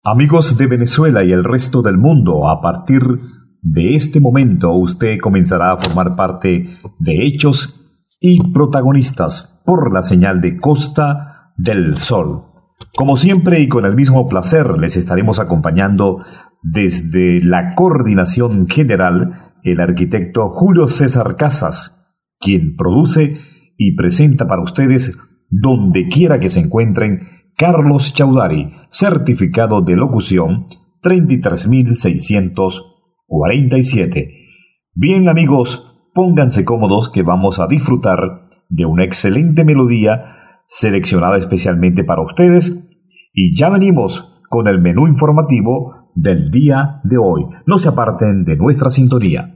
Amigos de Venezuela y el resto del mundo, a partir de este momento usted comenzará a formar parte de Hechos y Protagonistas por la señal de Costa del Sol. Como siempre y con el mismo placer, les estaremos acompañando desde la coordinación general el arquitecto Julio César Casas, quien produce y presenta para ustedes, donde quiera que se encuentren, Carlos Chaudhary, certificado de locución 33.647. Bien, amigos, pónganse cómodos que vamos a disfrutar de una excelente melodía seleccionada especialmente para ustedes, y ya venimos con el menú informativo del día de hoy. No se aparten de nuestra sintonía.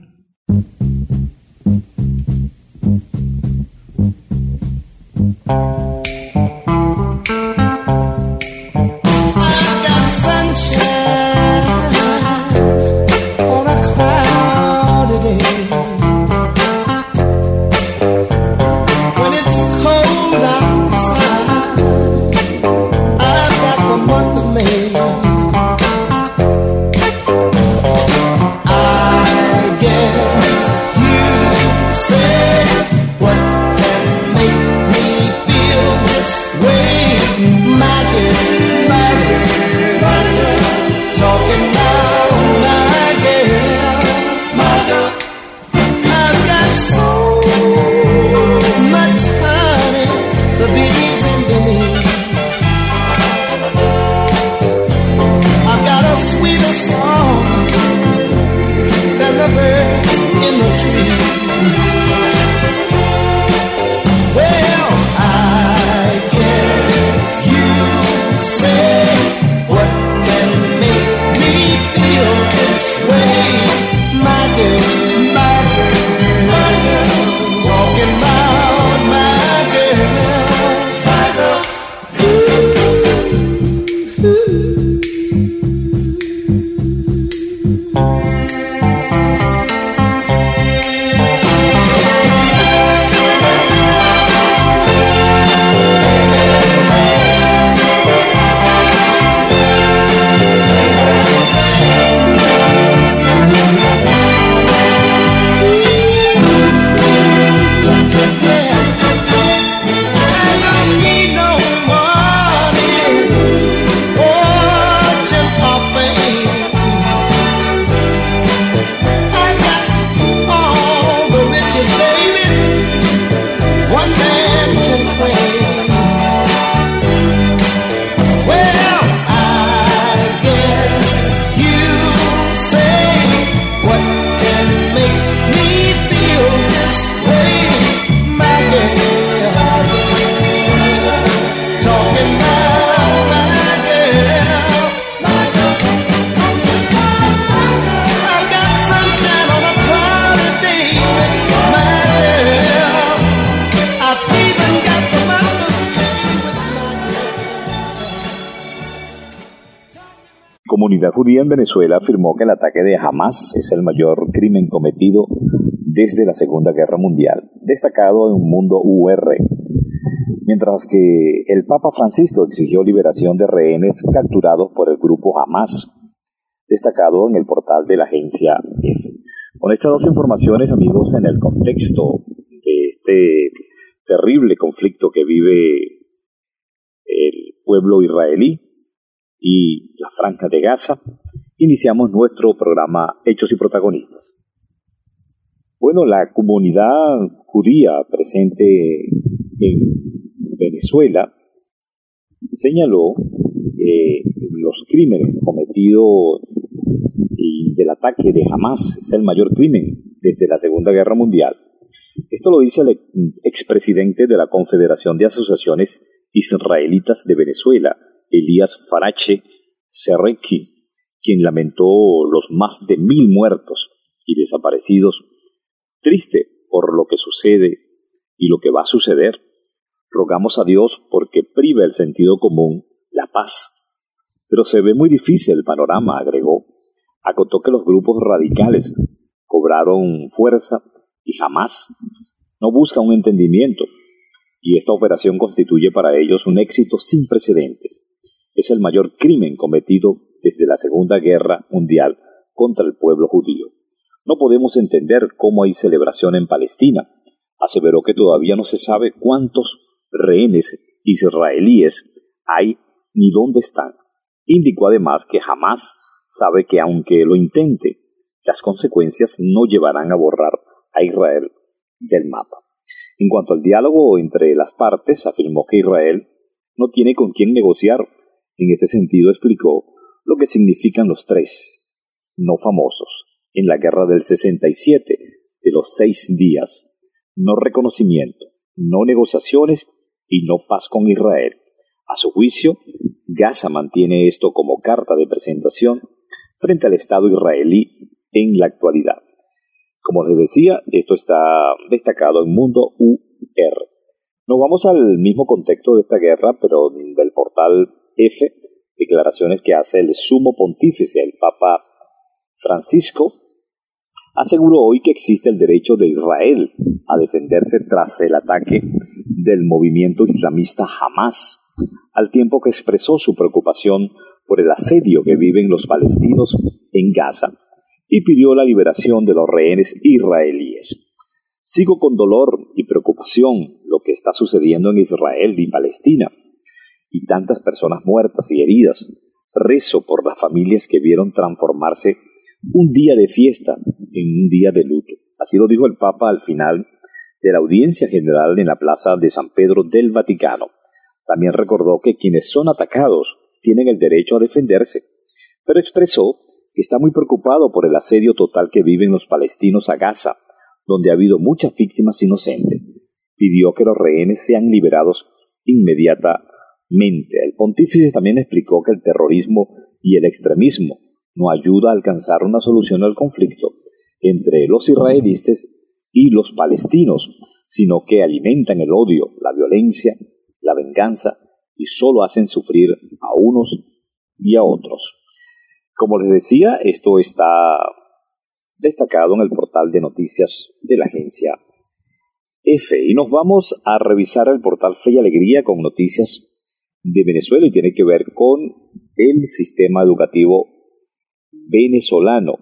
La comunidad judía en Venezuela afirmó que el ataque de Hamas es el mayor crimen cometido desde la Segunda Guerra Mundial, destacado en un mundo UR, mientras que el Papa Francisco exigió liberación de rehenes capturados por el grupo Hamas, destacado en el portal de la agencia EFE. Con estas dos informaciones, amigos, en el contexto de este terrible conflicto que vive el pueblo israelí y la Franja de Gaza, iniciamos nuestro programa Hechos y Protagonistas. Bueno, la comunidad judía presente en Venezuela señaló que los crímenes cometidos y del ataque de Hamas es el mayor crimen desde la Segunda Guerra Mundial. Esto lo dice el expresidente de la Confederación de Asociaciones Israelitas de Venezuela, Elías Farache Serreki, quien lamentó los más de 1.000 muertos y desaparecidos. Triste por lo que sucede y lo que va a suceder. Rogamos a Dios porque prive el sentido común, la paz. Pero se ve muy difícil el panorama, agregó. Acotó que los grupos radicales cobraron fuerza y jamás no buscan un entendimiento, y esta operación constituye para ellos un éxito sin precedentes. es el mayor crimen cometido desde la Segunda Guerra Mundial contra el pueblo judío. No podemos entender cómo hay celebración en Palestina. Aseveró que todavía no se sabe cuántos rehenes israelíes hay ni dónde están. Indicó además que jamás sabe que aunque lo intente, las consecuencias no llevarán a borrar a Israel del mapa. En cuanto al diálogo entre las partes, afirmó que Israel no tiene con quién negociar. En este sentido explicó lo que significan los tres no famosos en la guerra del 67, de los 6 días: no reconocimiento, no negociaciones y no paz con Israel. A su juicio, Gaza mantiene esto como carta de presentación frente al Estado israelí en la actualidad. Como les decía, esto está destacado en Mundo UR. Nos vamos al mismo contexto de esta guerra, pero del portal F, declaraciones que hace el sumo pontífice, el Papa Francisco. Aseguró hoy que existe el derecho de Israel a defenderse tras el ataque del movimiento islamista Hamas, al tiempo que expresó su preocupación por el asedio que viven los palestinos en Gaza y pidió la liberación de los rehenes israelíes. Sigo con dolor y preocupación lo que está sucediendo en Israel y Palestina, y tantas personas muertas y heridas. Rezo por las familias que vieron transformarse un día de fiesta en un día de luto. Así lo dijo el Papa al final de la audiencia general en la plaza de San Pedro del Vaticano. También recordó que quienes son atacados tienen el derecho a defenderse, pero expresó que está muy preocupado por el asedio total que viven los palestinos a Gaza, donde ha habido muchas víctimas inocentes. Pidió que los rehenes sean liberados inmediatamente. El pontífice también explicó que el terrorismo y el extremismo no ayuda a alcanzar una solución al conflicto entre los israelitas y los palestinos, sino que alimentan el odio, la violencia, la venganza y solo hacen sufrir a unos y a otros. Como les decía, esto está destacado en el portal de noticias de la agencia F. Y nos vamos a revisar el portal Fe y Alegría con noticias de Venezuela y tiene que ver con el sistema educativo venezolano.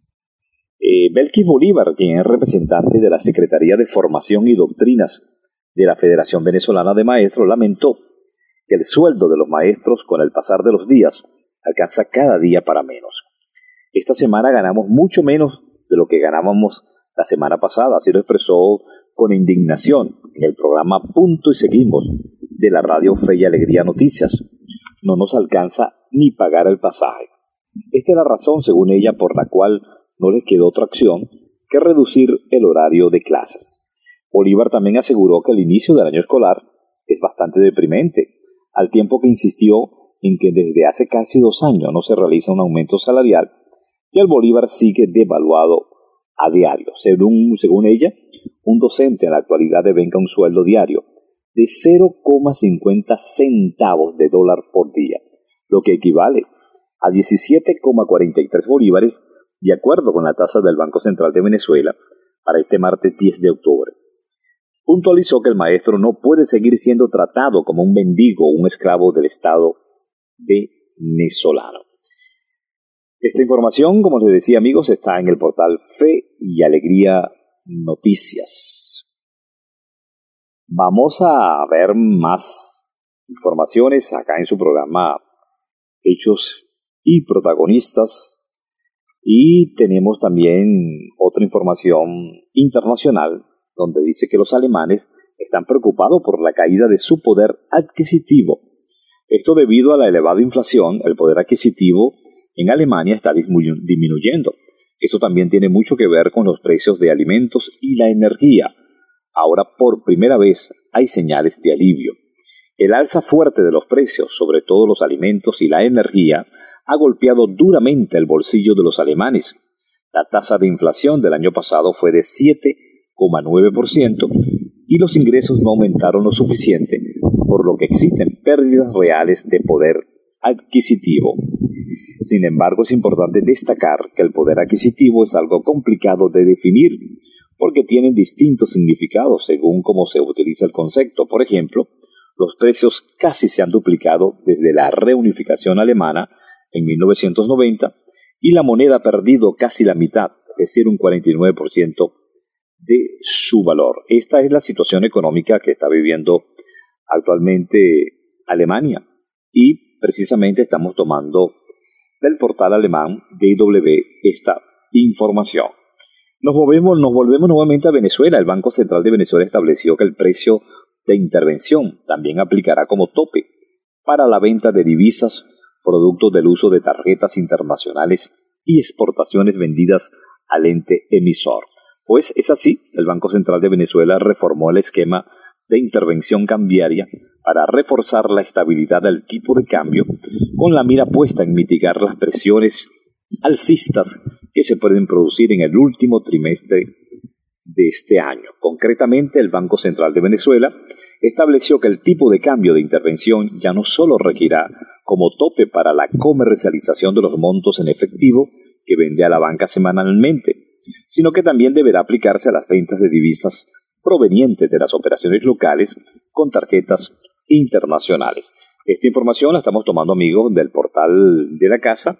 Belkis Bolívar, quien es representante de la Secretaría de Formación y Doctrinas de la Federación Venezolana de Maestros, lamentó que el sueldo de los maestros con el pasar de los días alcanza cada día para menos. Esta semana ganamos mucho menos de lo que ganábamos la semana pasada, así lo expresó con indignación en el programa Punto y Seguimos de la radio Fe y Alegría Noticias. No nos alcanza ni pagar el pasaje. Esta es la razón, según ella, por la cual no les quedó otra opción que reducir el horario de clases. Bolívar también aseguró que el inicio del año escolar es bastante deprimente, al tiempo que insistió en que desde hace casi 2 años no se realiza un aumento salarial y el bolívar sigue devaluado a diario. Según ella, un docente en la actualidad devenga un sueldo diario de 0,50 centavos de dólar por día, lo que equivale a 17,43 bolívares, de acuerdo con la tasa del Banco Central de Venezuela para este martes 10 de octubre. Puntualizó que el maestro no puede seguir siendo tratado como un mendigo o un esclavo del Estado venezolano. Esta información, como les decía, amigos, está en el portal Fe y Alegría Noticias. Vamos a ver más informaciones acá en su programa Hechos y Protagonistas. Y tenemos también otra información internacional donde dice que los alemanes están preocupados por la caída de su poder adquisitivo. Esto debido a la elevada inflación. El poder adquisitivo en Alemania está disminuyendo. Esto también tiene mucho que ver con los precios de alimentos y la energía. Ahora por primera vez hay señales de alivio. El alza fuerte de los precios, sobre todo los alimentos y la energía, ha golpeado duramente el bolsillo de los alemanes. La tasa de inflación del año pasado fue de 7,9% y los ingresos no aumentaron lo suficiente, por lo que existen pérdidas reales de poder adquisitivo. Sin embargo, es importante destacar que el poder adquisitivo es algo complicado de definir, porque tienen distintos significados según cómo se utiliza el concepto. Por ejemplo, Los precios casi se han duplicado desde la reunificación alemana en 1990 y la moneda ha perdido casi la mitad, es decir, un 49% de su valor. Esta es la situación económica que está viviendo actualmente Alemania y precisamente estamos tomando del portal alemán DW esta información. Nos volvemos nuevamente a Venezuela. El Banco Central de Venezuela estableció que el precio de intervención también aplicará como tope para la venta de divisas, productos del uso de tarjetas internacionales y exportaciones vendidas al ente emisor. Pues es así, el Banco Central de Venezuela reformó el esquema de intervención cambiaria para reforzar la estabilidad del tipo de cambio, con la mira puesta en mitigar las presiones alcistas que se pueden producir en el último trimestre de este año. Concretamente, el Banco Central de Venezuela estableció que el tipo de cambio de intervención ya no solo regirá como tope para la comercialización de los montos en efectivo que vende a la banca semanalmente, sino que también deberá aplicarse a las ventas de divisas provenientes de las operaciones locales con tarjetas internacionales. Esta información la estamos tomando, amigos, del portal de la casa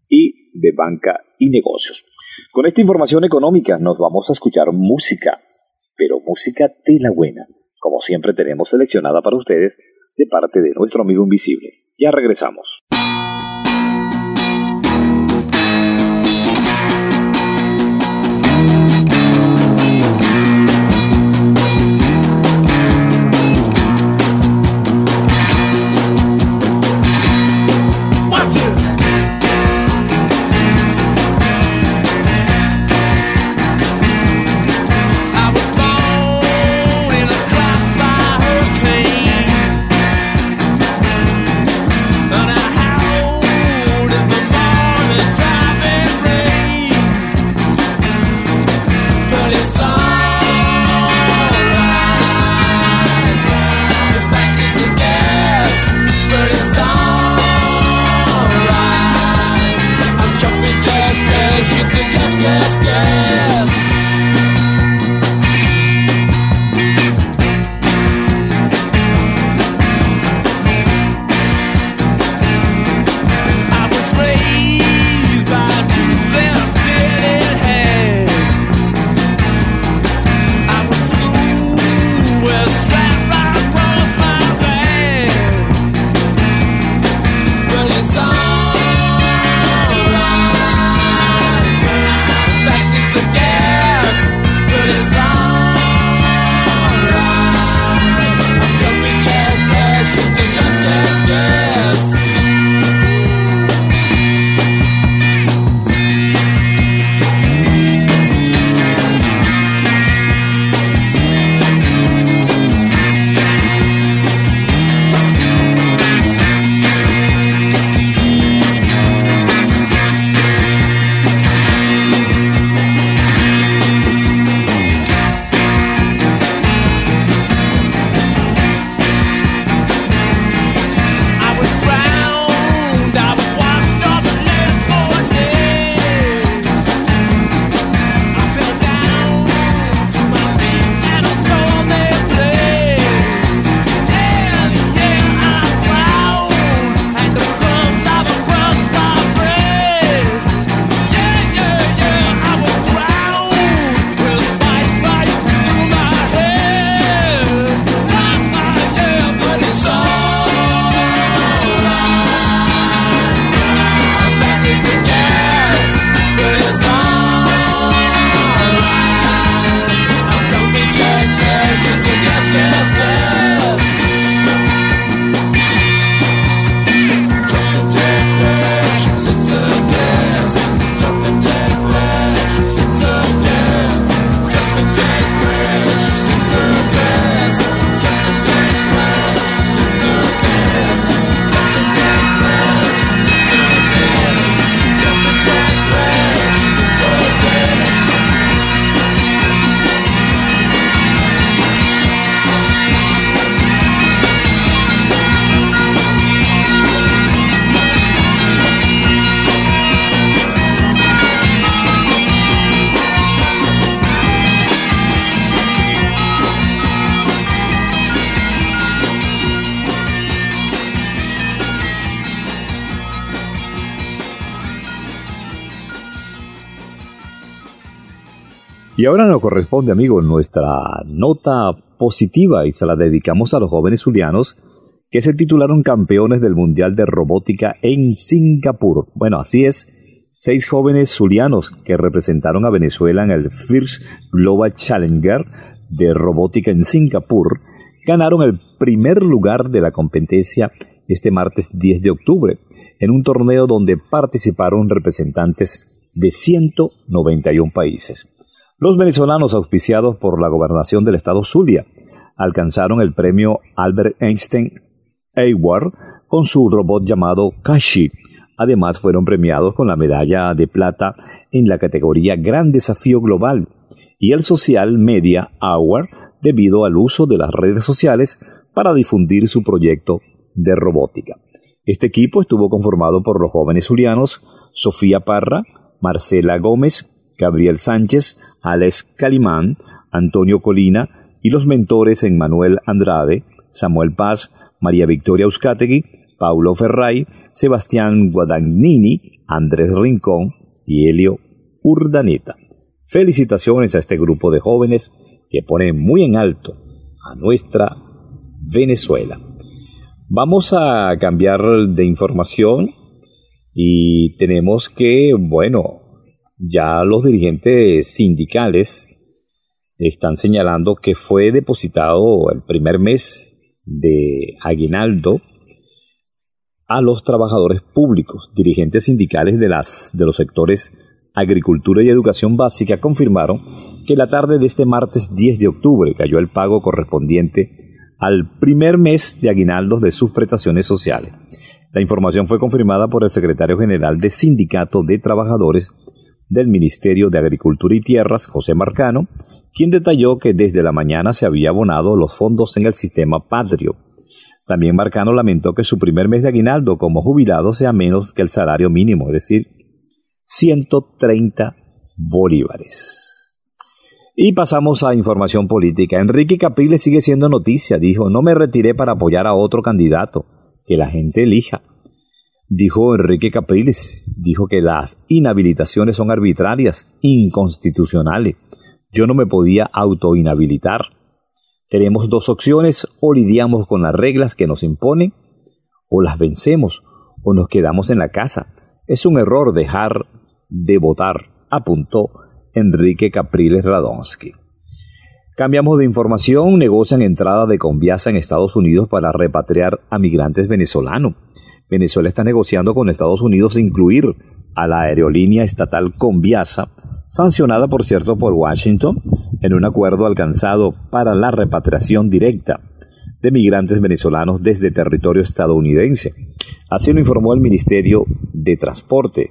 y de Banca y Negocios. Con esta información económica nos vamos a escuchar música, pero música de la buena, como siempre tenemos seleccionada para ustedes de parte de nuestro amigo invisible. Ya regresamos. Practice Y ahora nos corresponde, amigos, nuestra nota positiva y se la dedicamos a los jóvenes zulianos que se titularon campeones del Mundial de Robótica en Singapur. Bueno, así es, 6 jóvenes zulianos que representaron a Venezuela en el First Global Challenger de Robótica en Singapur ganaron el primer lugar de la competencia este martes 10 de octubre en un torneo donde participaron representantes de 191 países. Los venezolanos, auspiciados por la gobernación del estado Zulia, alcanzaron el premio Albert Einstein Award con su robot llamado Kashi. Además, fueron premiados con la medalla de plata en la categoría Gran Desafío Global y el Social Media Award debido al uso de las redes sociales para difundir su proyecto de robótica. Este equipo estuvo conformado por los jóvenes zulianos Sofía Parra, Marcela Gómez, Gabriel Sánchez, Alex Calimán, Antonio Colina y los mentores Emmanuel Andrade, Samuel Paz, María Victoria Uzcategui, Paulo Ferray, Sebastián Guadagnini, Andrés Rincón y Helio Urdaneta. Felicitaciones a este grupo de jóvenes que ponen muy en alto a nuestra Venezuela. Vamos a cambiar de información y tenemos que, ya los dirigentes sindicales están señalando que fue depositado el primer mes de aguinaldo a los trabajadores públicos. Dirigentes sindicales de los sectores Agricultura y Educación Básica confirmaron que la tarde de este martes 10 de octubre cayó el pago correspondiente al primer mes de aguinaldos de sus prestaciones sociales. La información fue confirmada por el secretario general de Sindicato de Trabajadores del Ministerio de Agricultura y Tierras, José Marcano, quien detalló que desde la mañana se había abonado los fondos en el sistema patrio. También Marcano lamentó que su primer mes de aguinaldo como jubilado sea menos que el salario mínimo, es decir, 130 bolívares. Y pasamos a información política. Enrique Capriles sigue siendo noticia. Dijo, no me retiré para apoyar a otro candidato, que la gente elija. Dijo Enrique Capriles, dijo que las inhabilitaciones son arbitrarias, inconstitucionales. Yo no me podía autoinhabilitar. Tenemos 2 opciones, o lidiamos con las reglas que nos imponen, o las vencemos, o nos quedamos en la casa. Es un error dejar de votar, apuntó Enrique Capriles Radonsky. Cambiamos de información. Negocian entrada de Conviasa en Estados Unidos para repatriar a migrantes venezolanos. Venezuela está negociando con Estados Unidos incluir a la aerolínea estatal Conviasa, sancionada por cierto por Washington, en un acuerdo alcanzado para la repatriación directa de migrantes venezolanos desde territorio estadounidense. Así lo informó el Ministerio de Transporte.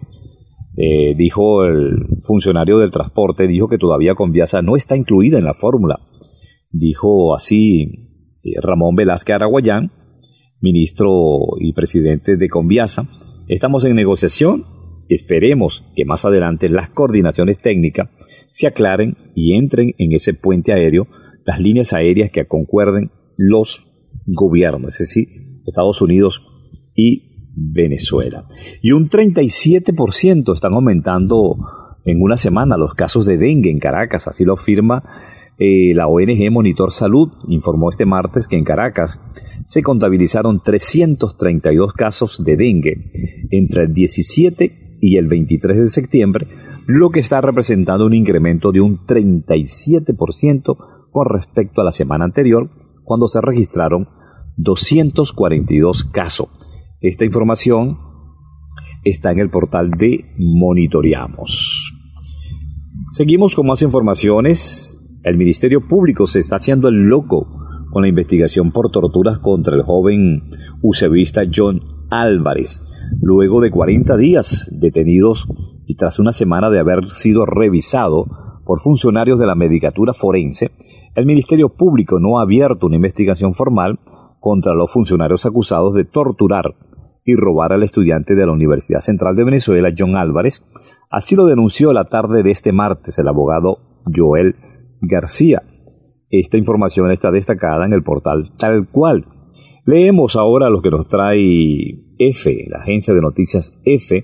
Dijo el funcionario del transporte, dijo que todavía Conviasa no está incluida en la fórmula. Dijo así Ramón Velázquez Araguayán, ministro y presidente de Conviasa. Estamos en negociación, esperemos que más adelante las coordinaciones técnicas se aclaren y entren en ese puente aéreo las líneas aéreas que concuerden los gobiernos, es decir, Estados Unidos y Venezuela. Y un 37% están aumentando en una semana los casos de dengue en Caracas, así lo afirma la ONG Monitor Salud. Informó este martes que en Caracas se contabilizaron 332 casos de dengue entre el 17 y el 23 de septiembre, lo que está representando un incremento de un 37% con respecto a la semana anterior, cuando se registraron 242 casos. Esta información está en el portal de Monitoreamos. Seguimos con más informaciones. El Ministerio Público se está haciendo el loco con la investigación por torturas contra el joven ucevista John Álvarez. Luego de 40 días detenidos y tras una semana de haber sido revisado por funcionarios de la Medicatura Forense, el Ministerio Público no ha abierto una investigación formal contra los funcionarios acusados de torturar y robar al estudiante de la Universidad Central de Venezuela, John Álvarez. Así lo denunció la tarde de este martes el abogado Joel García. Esta información está destacada en el portal Tal Cual. Leemos ahora lo que nos trae EFE, la agencia de noticias EFE,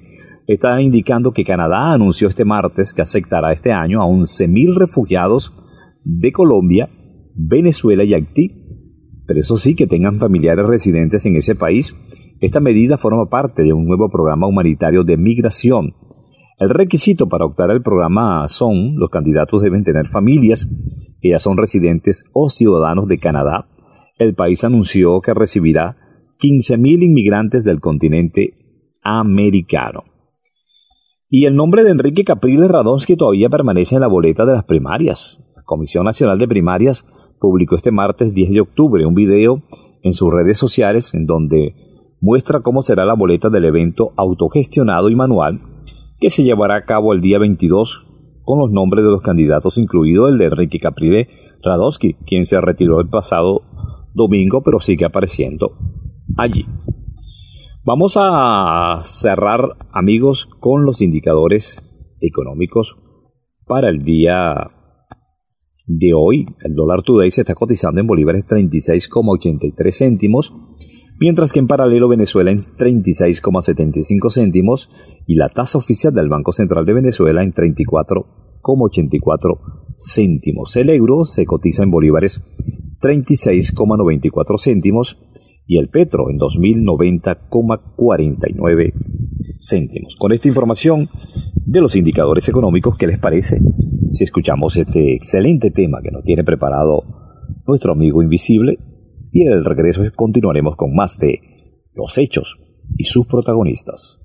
está indicando que Canadá anunció este martes que aceptará este año a 11.000 refugiados de Colombia, Venezuela y Haití. Pero eso sí, que tengan familiares residentes en ese país. Esta medida forma parte de un nuevo programa humanitario de migración. El requisito para optar al programa los candidatos deben tener familias que ya son residentes o ciudadanos de Canadá. El país anunció que recibirá 15.000 inmigrantes del continente americano. Y el nombre de Enrique Capriles Radonsky todavía permanece en la boleta de las primarias. La Comisión Nacional de Primarias publicó este martes 10 de octubre un video en sus redes sociales en donde muestra cómo será la boleta del evento autogestionado y manual que se llevará a cabo el día 22 con los nombres de los candidatos, incluido el de Enrique Capriles Radonsky, quien se retiró el pasado domingo pero sigue apareciendo allí. Vamos a cerrar, amigos, con los indicadores económicos para el día de hoy. El dólar today se está cotizando en bolívares 36,83 céntimos, mientras que en paralelo Venezuela en 36,75 céntimos y la tasa oficial del Banco Central de Venezuela en 34,84 céntimos. El euro se cotiza en bolívares 36,94 céntimos y el petro en 2.090,49 céntimos. Con esta información de los indicadores económicos, ¿qué les parece si escuchamos este excelente tema que nos tiene preparado nuestro amigo invisible? Y en el regreso continuaremos con más de Los Hechos y sus protagonistas.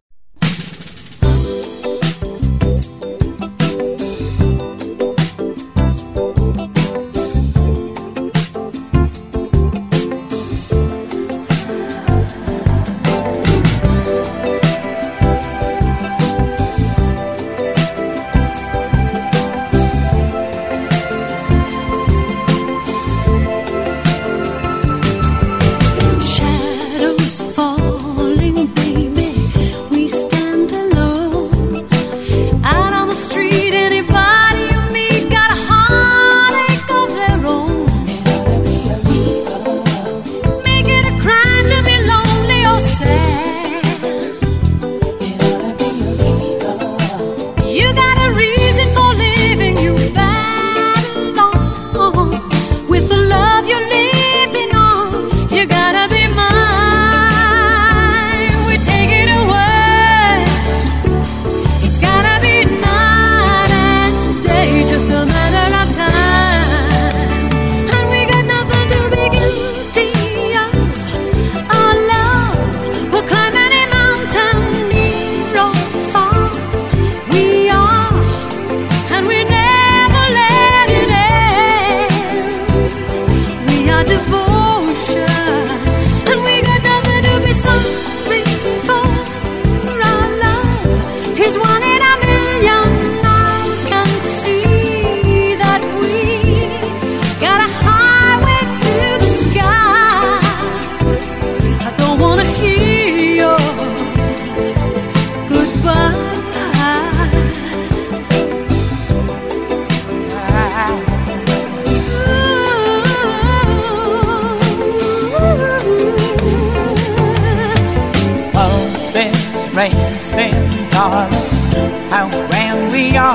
racing, darling, how grand we are.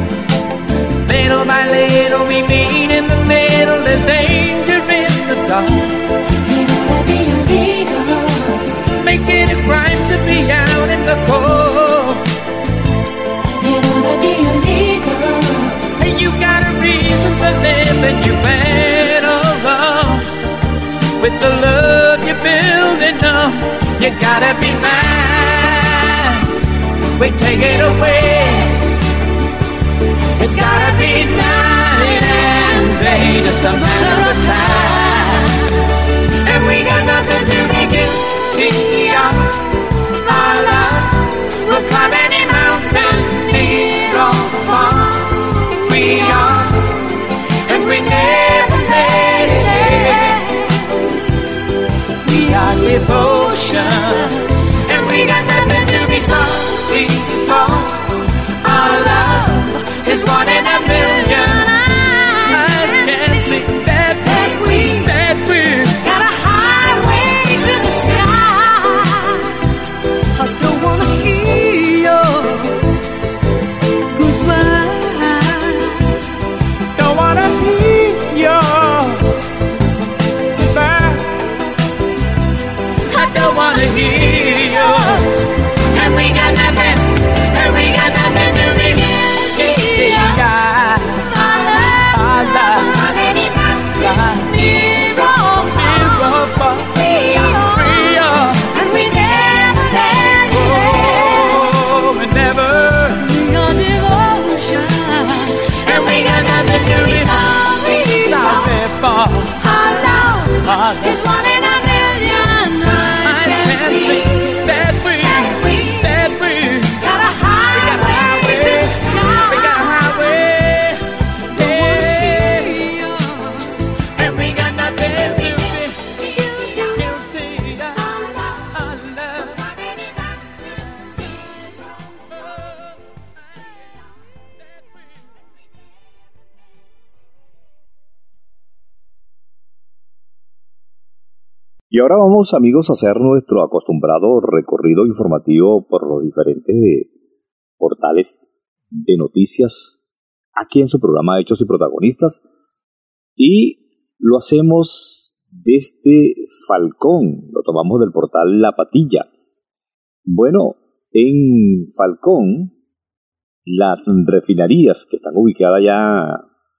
Little by little we meet in the middle, there's danger in the dark. Ain't gonna be illegal, make it a crime to be out in the cold. Ain't gonna be illegal, and you got a reason for living, you better run. With the love you're building up, you gotta be mine. We take it away. It's gotta be night and day, just a matter of time. And we got nothing to be guilty of. Our love will climb any mountain, near or far. We are, and we never let it end. We are devotion, and we got nothing to be sorry for. Our love is one in a million. Eyes can see that we got a highway to the sky. I don't wanna hear your Y ahora vamos, amigos, a hacer nuestro acostumbrado recorrido informativo por los diferentes portales de noticias aquí en su programa Hechos y Protagonistas. Y lo hacemos desde Falcón, lo tomamos del portal La Patilla. Bueno, en Falcón, las refinerías que están ubicadas ya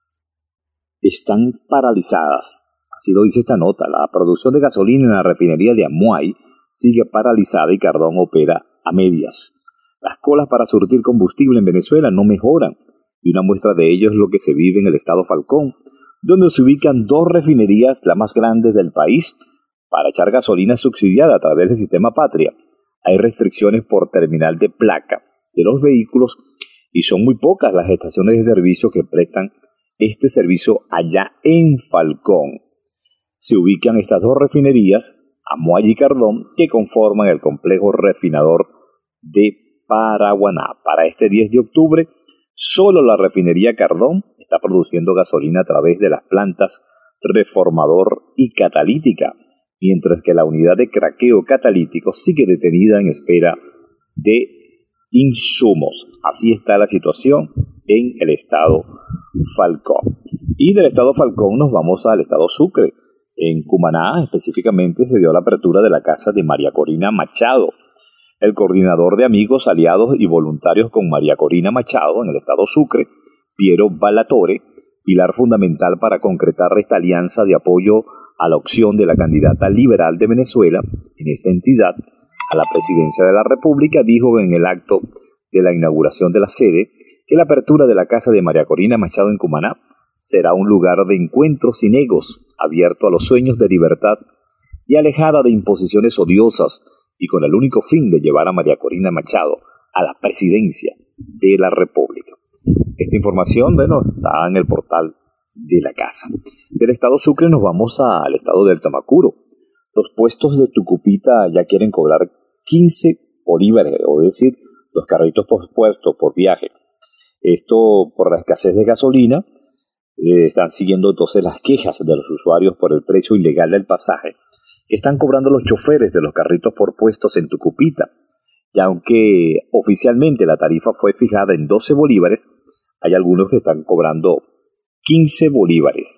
están paralizadas. Así lo dice esta nota. La producción de gasolina en la refinería de Amuay sigue paralizada y Cardón opera a medias. Las colas para surtir combustible en Venezuela no mejoran, y una muestra de ello es lo que se vive en el estado Falcón, donde se ubican 2 refinerías, las más grandes del país, para echar gasolina subsidiada a través del sistema Patria. Hay restricciones por terminal de placa de los vehículos y son muy pocas las estaciones de servicio que prestan este servicio allá en Falcón. Se ubican estas 2 refinerías, Amuay y Cardón, que conforman el complejo refinador de Paraguaná. Para este 10 de octubre, solo la refinería Cardón está produciendo gasolina a través de las plantas Reformador y Catalítica, mientras que la unidad de craqueo catalítico sigue detenida en espera de insumos. Así está la situación en el estado Falcón. Y del estado Falcón nos vamos al estado Sucre. En Cumaná, específicamente, se dio la apertura de la casa de María Corina Machado. El coordinador de amigos, aliados y voluntarios con María Corina Machado en el estado Sucre, Piero Ballatore, pilar fundamental para concretar esta alianza de apoyo a la opción de la candidata liberal de Venezuela en esta entidad a la presidencia de la República, dijo en el acto de la inauguración de la sede que la apertura de la casa de María Corina Machado en Cumaná será un lugar de encuentros sin egos, abierto a los sueños de libertad y alejada de imposiciones odiosas, y con el único fin de llevar a María Corina Machado a la presidencia de la República. Esta información, está en el portal de la casa. Del estado Sucre nos vamos al estado del Tamacuro. Los puestos de Tucupita ya quieren cobrar 15 bolívares, o decir, los carritos por puesto, por viaje. Esto por la escasez de gasolina. Están siguiendo entonces las quejas de los usuarios por el precio ilegal del pasaje que están cobrando los choferes de los carritos por puestos en Tucupita. Y aunque oficialmente la tarifa fue fijada en 12 bolívares, hay algunos que están cobrando 15 bolívares.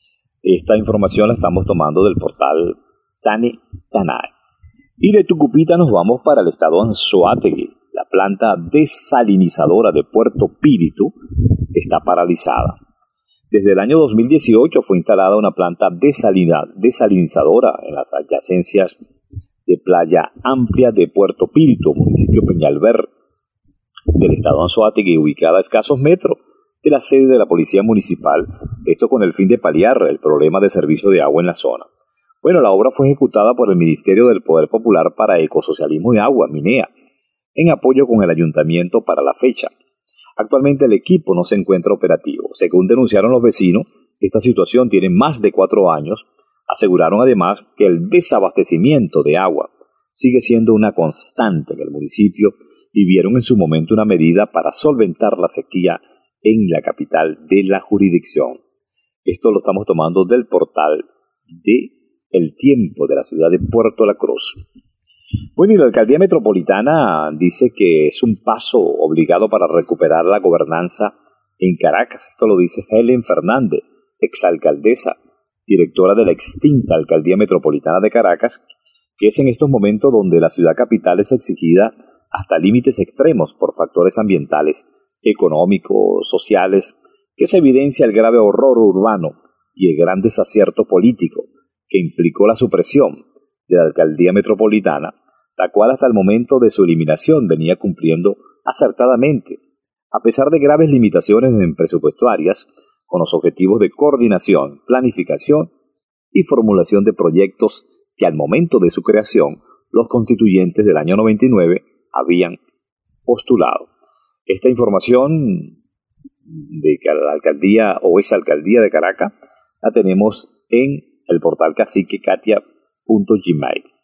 Esta información la estamos tomando del portal Tane Tanae. Y de Tucupita nos vamos para el estado Anzoátegui. La planta desalinizadora de Puerto Píritu está paralizada. Desde el año 2018 fue instalada una planta desalinizadora en las adyacencias de Playa Amplia de Puerto Píritu, municipio Peñalver, del estado Anzoátegui, ubicada a escasos metros de la sede de la Policía Municipal, esto con el fin de paliar el problema de servicio de agua en la zona. Bueno, la obra fue ejecutada por el Ministerio del Poder Popular para Ecosocialismo y Agua, MINEA, en apoyo con el Ayuntamiento para la fecha. Actualmente el equipo no se encuentra operativo. Según denunciaron los vecinos, esta situación tiene más de 4 años. Aseguraron además que el desabastecimiento de agua sigue siendo una constante en el municipio y vieron en su momento una medida para solventar la sequía en la capital de la jurisdicción. Esto lo estamos tomando del portal de El Tiempo de la ciudad de Puerto La Cruz. Bueno, y la alcaldía metropolitana dice que es un paso obligado para recuperar la gobernanza en Caracas. Esto lo dice Helen Fernández, exalcaldesa, directora de la extinta alcaldía metropolitana de Caracas, que es en estos momentos donde la ciudad capital es exigida hasta límites extremos por factores ambientales, económicos, sociales, que se evidencia el grave horror urbano y el gran desacierto político que implicó la supresión de la alcaldía metropolitana, la cual hasta el momento de su eliminación venía cumpliendo acertadamente, a pesar de graves limitaciones presupuestarias, con los objetivos de coordinación, planificación y formulación de proyectos que al momento de su creación los constituyentes del año 99 habían postulado. Esta información de que la alcaldía o esa alcaldía de Caracas la tenemos en el portal caciquekatia.gmail.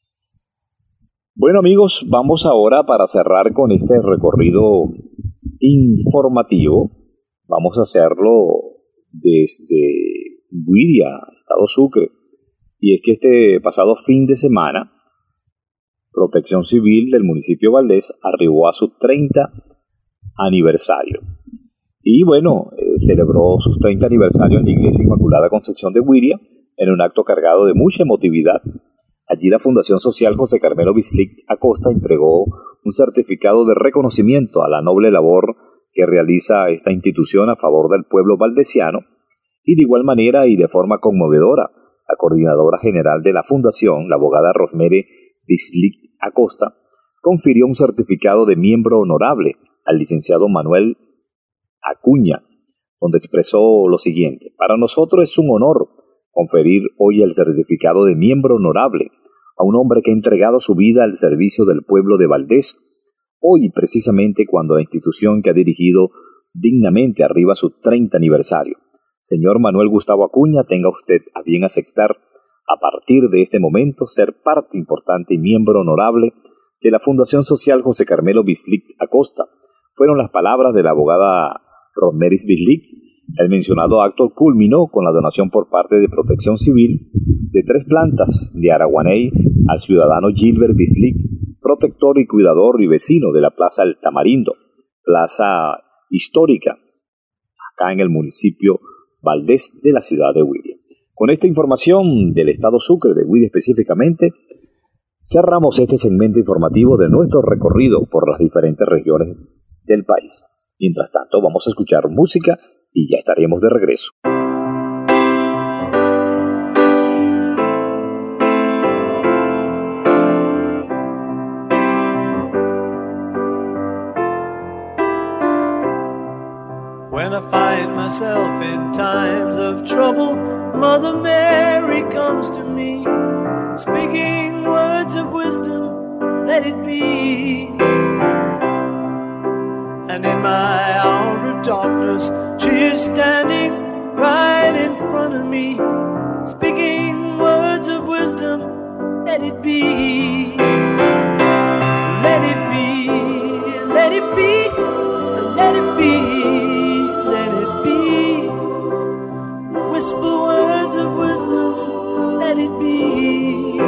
Bueno, amigos, vamos ahora para cerrar con este recorrido informativo. Vamos a hacerlo desde Guiria, estado Sucre, y es que este pasado fin de semana, Protección Civil del municipio Valdés arribó a su 30 aniversario. Y bueno, celebró sus 30 aniversarios en la Iglesia Inmaculada Concepción de Güiria, en un acto cargado de mucha emotividad. Allí la Fundación Social José Carmelo Bislick Acosta entregó un certificado de reconocimiento a la noble labor que realiza esta institución a favor del pueblo valdesiano, y de igual manera y de forma conmovedora, la coordinadora general de la Fundación, la abogada Rosemary Bislick Acosta, confirió un certificado de miembro honorable al licenciado Manuel Acuña, donde expresó lo siguiente: para nosotros es un honor conferir hoy el certificado de miembro honorable a un hombre que ha entregado su vida al servicio del pueblo de Valdés, hoy precisamente cuando la institución que ha dirigido dignamente arriba su 30 aniversario. Señor Manuel Gustavo Acuña, tenga usted a bien aceptar a partir de este momento ser parte importante y miembro honorable de la Fundación Social José Carmelo Bislick Acosta. Fueron las palabras de la abogada Rosemary Bislick. El mencionado acto culminó con la donación por parte de Protección Civil de 3 plantas de Araguaney al ciudadano Gilbert Bislick, protector y cuidador y vecino de la Plaza El Tamarindo, plaza histórica, acá en el municipio Valdés de la ciudad de Güiria. Con esta información del estado Sucre, de Güiria específicamente, cerramos este segmento informativo de nuestro recorrido por las diferentes regiones del país. Mientras tanto, vamos a escuchar música y ya estaremos de regreso. When I find myself in times of trouble, Mother Mary comes to me, speaking words of wisdom, let it be. And in my hour of darkness, she is standing right in front of me, speaking words of wisdom, let it be. Let it be, let it be, let it be. Whisper words of wisdom, let it be.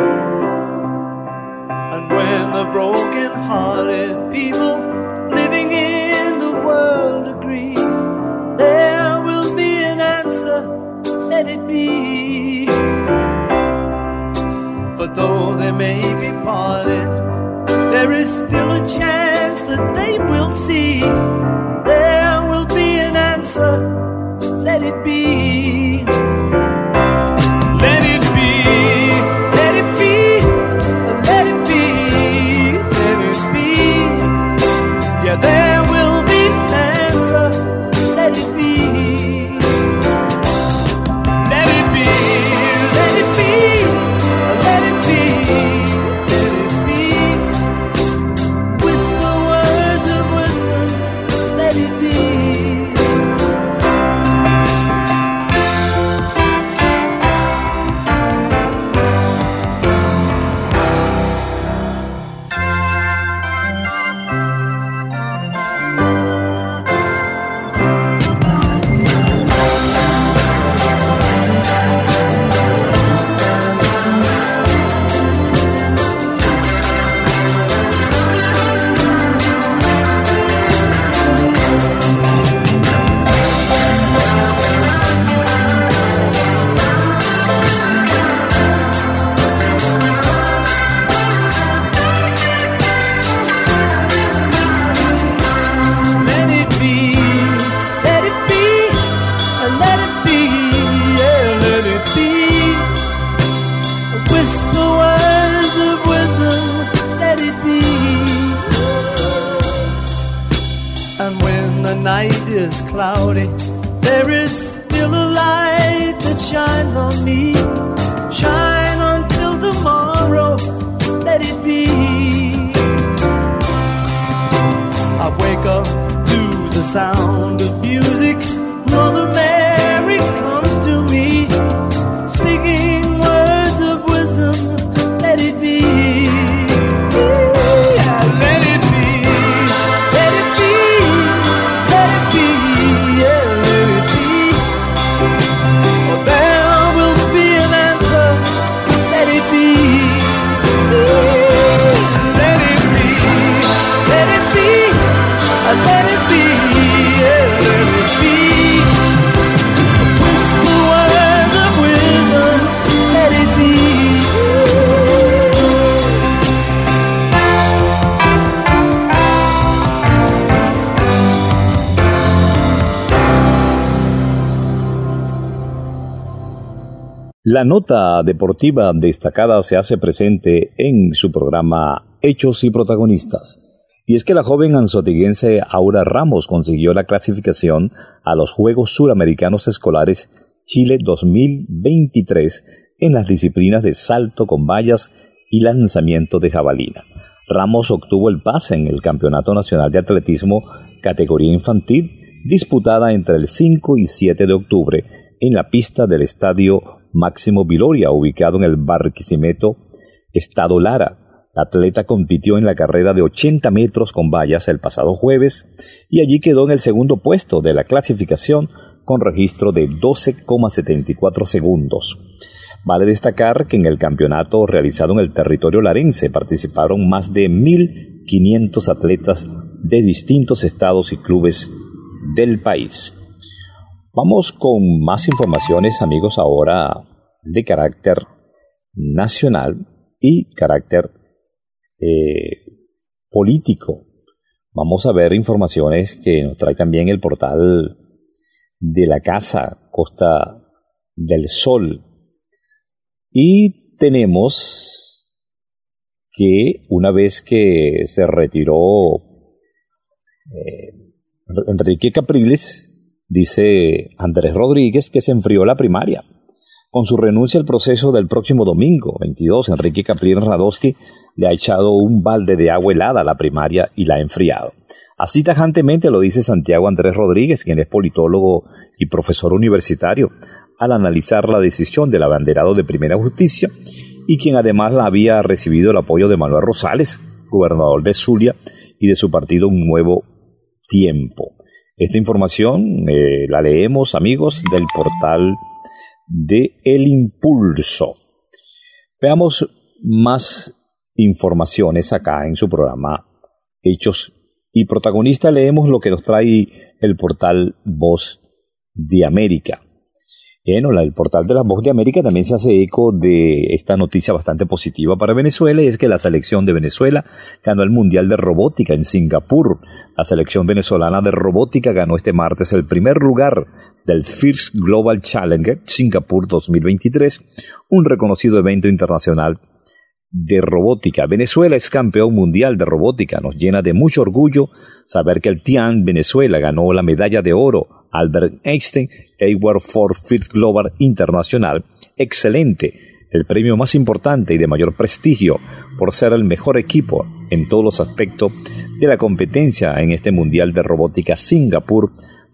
And when the broken-hearted people living in the world agree, there will be an answer, let it be. For though they may be parted, there is still a chance that they will see. There will be an answer, let it be. Let it be, let it be, let it be, let it be. Yeah, there will be an answer, let it be. Let it be, let it be, let it be, let it be. Whisper words of wisdom, let it be. Cloudy, there is still a light that shines on me. Shine until tomorrow, let it be. I wake up to the sound of music. Mother Mary comes to me, speaking words of wisdom, let it be. La nota deportiva destacada se hace presente en su programa Hechos y Protagonistas. Y es que la joven anzoáteguense Aura Ramos consiguió la clasificación a los Juegos Suramericanos Escolares Chile 2023 en las disciplinas de salto con vallas y lanzamiento de jabalina. Ramos obtuvo el pase en el Campeonato Nacional de Atletismo categoría infantil, disputada entre el 5 y 7 de octubre en la pista del Estadio Máximo Viloria, ubicado en el Barquisimeto, Estado Lara. La atleta compitió en la carrera de 80 metros con vallas el pasado jueves y allí quedó en el segundo puesto de la clasificación con registro de 12,74 segundos. Vale destacar que en el campeonato realizado en el territorio larense participaron más de 1.500 atletas de distintos estados y clubes del país. Vamos con más informaciones, amigos, ahora de carácter nacional y carácter político. Vamos a ver informaciones que nos trae también el portal de la Casa Costa del Sol. Y tenemos que una vez que se retiró Enrique Capriles, dice Andrés Rodríguez que se enfrió la primaria. Con su renuncia al proceso del próximo domingo 22, Enrique Capriles Radosky le ha echado un balde de agua helada a la primaria y la ha enfriado. Así tajantemente lo dice Santiago Andrés Rodríguez, quien es politólogo y profesor universitario, al analizar la decisión del abanderado de Primera Justicia y quien además había recibido el apoyo de Manuel Rosales, gobernador de Zulia, y de su partido Un Nuevo Tiempo. Esta información la leemos, amigos, del portal de El Impulso. Veamos más informaciones acá en su programa Hechos y Protagonistas. Leemos lo que nos trae el portal Voz de América. Bueno, el portal de la Voz de América también se hace eco de esta noticia bastante positiva para Venezuela, y es que la selección de Venezuela ganó el Mundial de Robótica en Singapur. La selección venezolana de robótica ganó este martes el primer lugar del First Global Challenger Singapur 2023, un reconocido evento internacional de robótica. Venezuela es campeón mundial de robótica. Nos llena de mucho orgullo saber que el TIAN Venezuela ganó la medalla de oro Albert Einstein Award for First Global Internacional. Excelente, el premio más importante y de mayor prestigio por ser el mejor equipo en todos los aspectos de la competencia en este Mundial de Robótica Singapur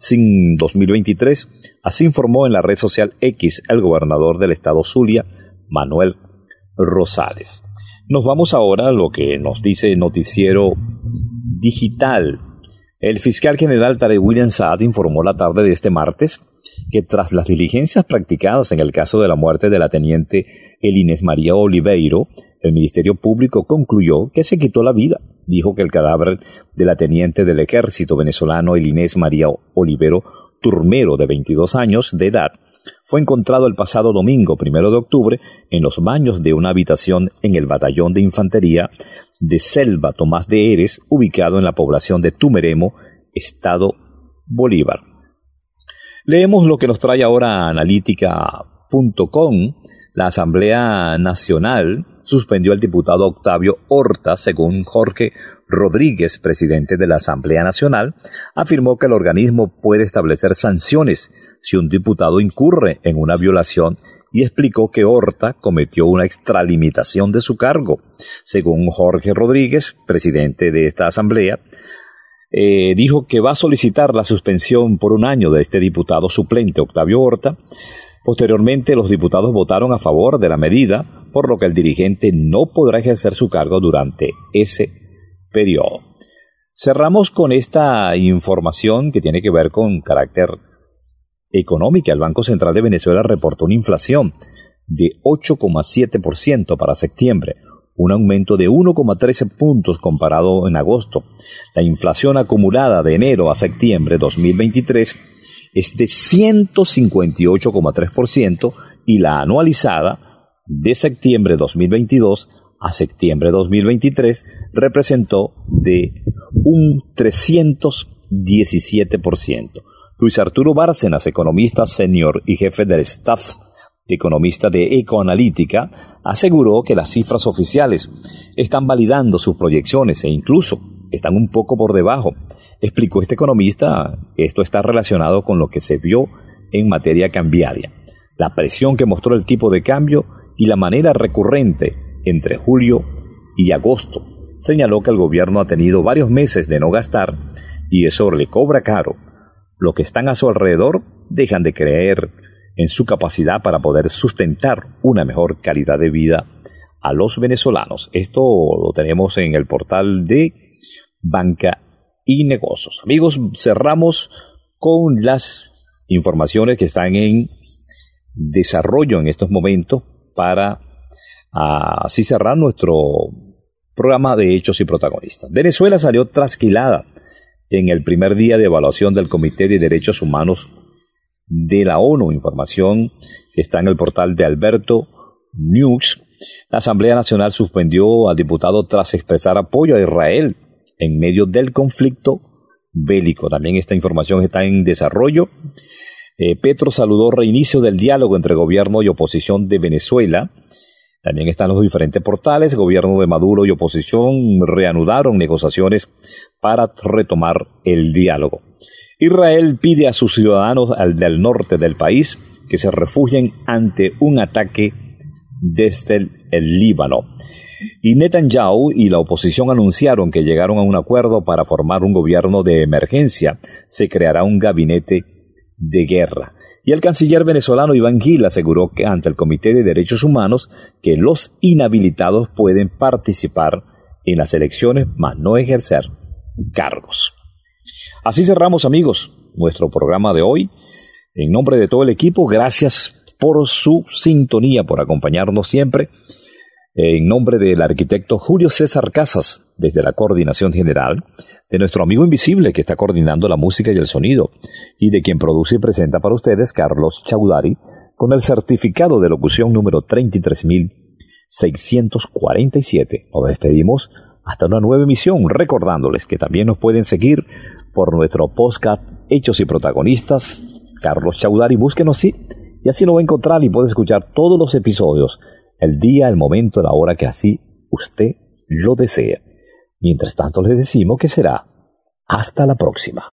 2023. Así informó en la red social X el gobernador del estado Zulia, Manuel Rosales. Nos vamos ahora a lo que nos dice Noticiero Digital. El fiscal general Tarek William Saad informó la tarde de este martes que tras las diligencias practicadas en el caso de la muerte de la teniente Inés María Oliveiro, el Ministerio Público concluyó que se quitó la vida. Dijo que el cadáver de la teniente del ejército venezolano Inés María Oliveiro Turmero, de 22 años de edad, fue encontrado el pasado domingo 1 de octubre en los baños de una habitación en el batallón de infantería de Selva Tomás de Heres, ubicado en la población de Tumeremo, Estado Bolívar. Leemos lo que nos trae ahora analítica.com. La Asamblea Nacional suspendió al diputado Octavio Horta, según Jorge Rodríguez, presidente de la Asamblea Nacional, afirmó que el organismo puede establecer sanciones si un diputado incurre en una violación y explicó que Horta cometió una extralimitación de su cargo. Según Jorge Rodríguez, presidente de esta asamblea, dijo que va a solicitar la suspensión por 1 año de este diputado suplente, Octavio Horta. Posteriormente, los diputados votaron a favor de la medida, por lo que el dirigente no podrá ejercer su cargo durante ese periodo. Cerramos con esta información que tiene que ver con carácter económica. El Banco Central de Venezuela reportó una inflación de 8,7% para septiembre, un aumento de 1,13 puntos comparado en agosto. La inflación acumulada de enero a septiembre 2023 es de 158,3% y la anualizada de septiembre 2022 a septiembre 2023 representó de un 317%. Luis Arturo Bárcenas, economista senior y jefe del staff economista de Ecoanalítica, aseguró que las cifras oficiales están validando sus proyecciones e incluso están un poco por debajo. Explicó este economista, esto está relacionado con lo que se vio en materia cambiaria, la presión que mostró el tipo de cambio y la manera recurrente entre julio y agosto. Señaló que el gobierno ha tenido varios meses de no gastar y eso le cobra caro. Los que están a su alrededor dejan de creer en su capacidad para poder sustentar una mejor calidad de vida a los venezolanos. Esto lo tenemos en el portal de Banca y Negocios. Amigos, cerramos con las informaciones que están en desarrollo en estos momentos para así cerrar nuestro programa de Hechos y Protagonistas. Venezuela salió trasquilada en el primer día de evaluación del Comité de Derechos Humanos de la ONU. Información que está en el portal de Alberto News. La Asamblea Nacional suspendió al diputado tras expresar apoyo a Israel en medio del conflicto bélico. También esta información está en desarrollo. Petro saludó reinicio del diálogo entre gobierno y oposición de Venezuela. También están los diferentes portales. Gobierno de Maduro y oposición reanudaron negociaciones para retomar el diálogo. Israel pide a sus ciudadanos del norte del país que se refugien ante un ataque desde el Líbano. Y Netanyahu y la oposición anunciaron que llegaron a un acuerdo para formar un gobierno de emergencia. Se creará un gabinete de guerra. Y el canciller venezolano Iván Gil aseguró que ante el Comité de Derechos Humanos que los inhabilitados pueden participar en las elecciones, mas no ejercer cargos. Así cerramos, amigos, nuestro programa de hoy. En nombre de todo el equipo, gracias por su sintonía, por acompañarnos siempre. En nombre del arquitecto Julio César Casas, desde la Coordinación General, de nuestro amigo invisible que está coordinando la música y el sonido, y de quien produce y presenta para ustedes Carlos Chaudhary, con el certificado de locución número 33.647. Nos despedimos hasta una nueva emisión, recordándoles que también nos pueden seguir por nuestro podcast Hechos y Protagonistas, Carlos Chaudhary, búsquenos sí, y así lo va a encontrar y puede escuchar todos los episodios, el día, el momento, la hora que así usted lo desea. Mientras tanto les decimos que será hasta la próxima.